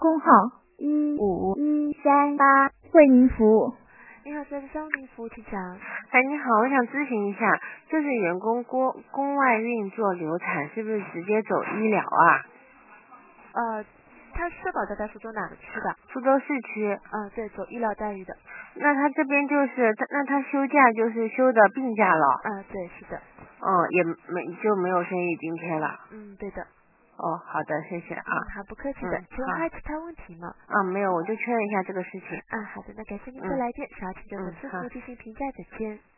空号15138，为您服务。 你好，这是商务您服务，请讲。 你好，我想咨询一下，就是员工宫外孕做流产，是不是直接走医疗啊？ 他社保在苏州哪个区的？ 苏州市区。 对，走医疗待遇的。 那他这边就是他休假就是休的病假了。 对，是的。 也没有生育津贴了。 对的。 好的，谢谢啊。 好，不客气的。请问还有其他问题吗？ 没有，我就确认一下这个事情。 好的，那感谢您的来电，稍后请这个客服进行评价，再见。